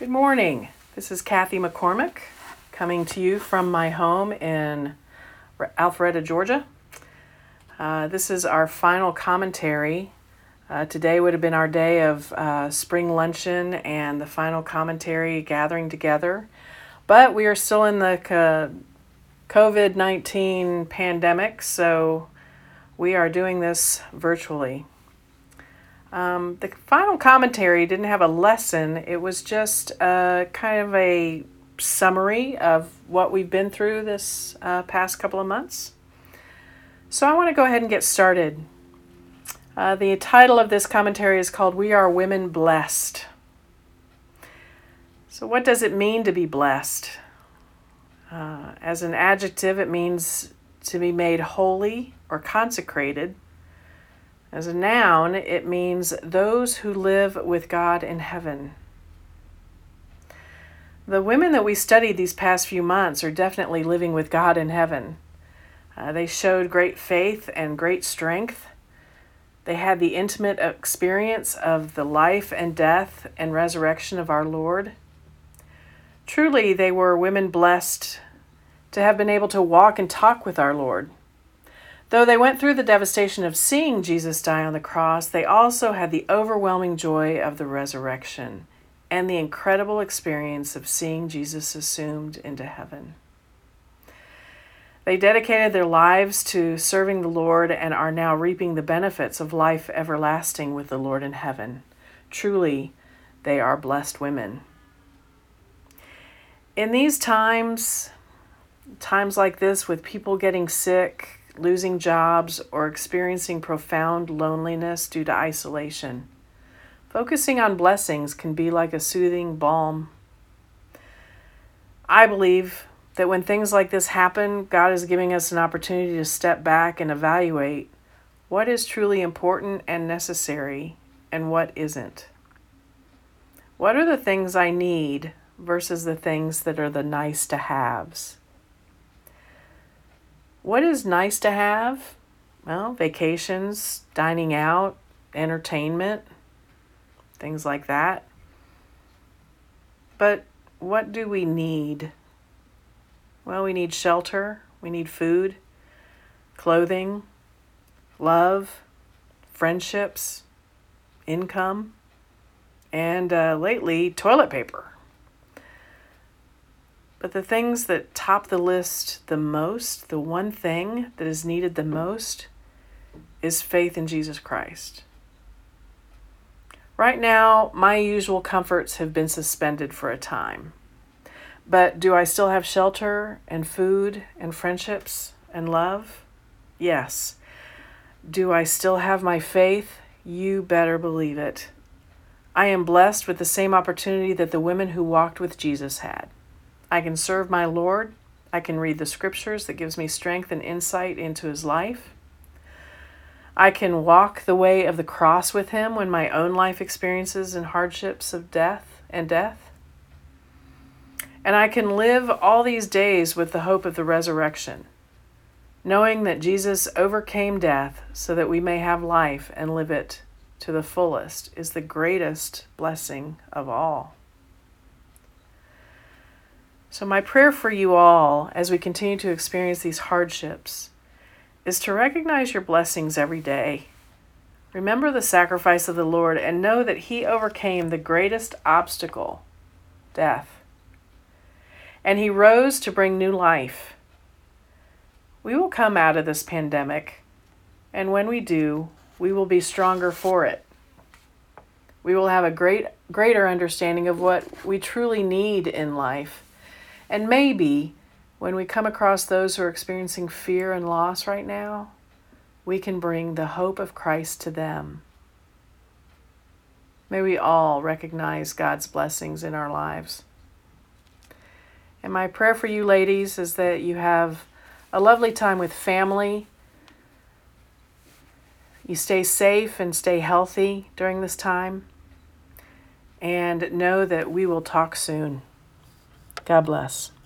Good morning. This is Kathy McCormick coming to you from my home in Alpharetta, Georgia. This is our final commentary. Today would have been our day of spring luncheon and the final commentary gathering together. But we are still in the COVID-19 pandemic, so we are doing this virtually. The final commentary didn't have a lesson. It was just kind of a summary of what we've been through this past couple of months. So I want to go ahead and get started. The title of this commentary is called "We Are Women Blessed." So what does it mean to be blessed? As an adjective, it means to be made holy or consecrated. As a noun, it means those who live with God in heaven. The women that we studied these past few months are definitely living with God in heaven. They showed great faith and great strength. They had the intimate experience of the life and death and resurrection of our Lord. Truly, they were women blessed to have been able to walk and talk with our Lord. Though they went through the devastation of seeing Jesus die on the cross, they also had the overwhelming joy of the resurrection and the incredible experience of seeing Jesus assumed into heaven. They dedicated their lives to serving the Lord and are now reaping the benefits of life everlasting with the Lord in heaven. Truly, they are blessed women. In these times like this, with people getting sick, losing jobs, or experiencing profound loneliness due to isolation, focusing on blessings can be like a soothing balm. I believe that when things like this happen, God is giving us an opportunity to step back and evaluate what is truly important and necessary and what isn't. What are the things I need versus the things that are the nice to haves? What is nice to have? Well, vacations, dining out, entertainment, things like that. But what do we need? Well, we need shelter, we need food, clothing, love, friendships, income, and lately, toilet paper. But the things that top the list the most, the one thing that is needed the most, is faith in Jesus Christ. Right now, my usual comforts have been suspended for a time. But do I still have shelter and food and friendships and love? Yes. Do I still have my faith? You better believe it. I am blessed with the same opportunity that the women who walked with Jesus had. I can serve my Lord. I can read the scriptures that gives me strength and insight into his life. I can walk the way of the cross with him when my own life experiences and hardships of death. And I can live all these days with the hope of the resurrection, knowing that Jesus overcame death so that we may have life and live it to the fullest is the greatest blessing of all. So my prayer for you all as we continue to experience these hardships is to recognize your blessings every day. Remember the sacrifice of the Lord and know that he overcame the greatest obstacle, death. And he rose to bring new life. We will come out of this pandemic, and when we do, we will be stronger for it. We will have a greater understanding of what we truly need in life. And maybe when we come across those who are experiencing fear and loss right now, we can bring the hope of Christ to them. May we all recognize God's blessings in our lives. And my prayer for you ladies is that you have a lovely time with family. You stay safe and stay healthy during this time. And know that we will talk soon. God bless.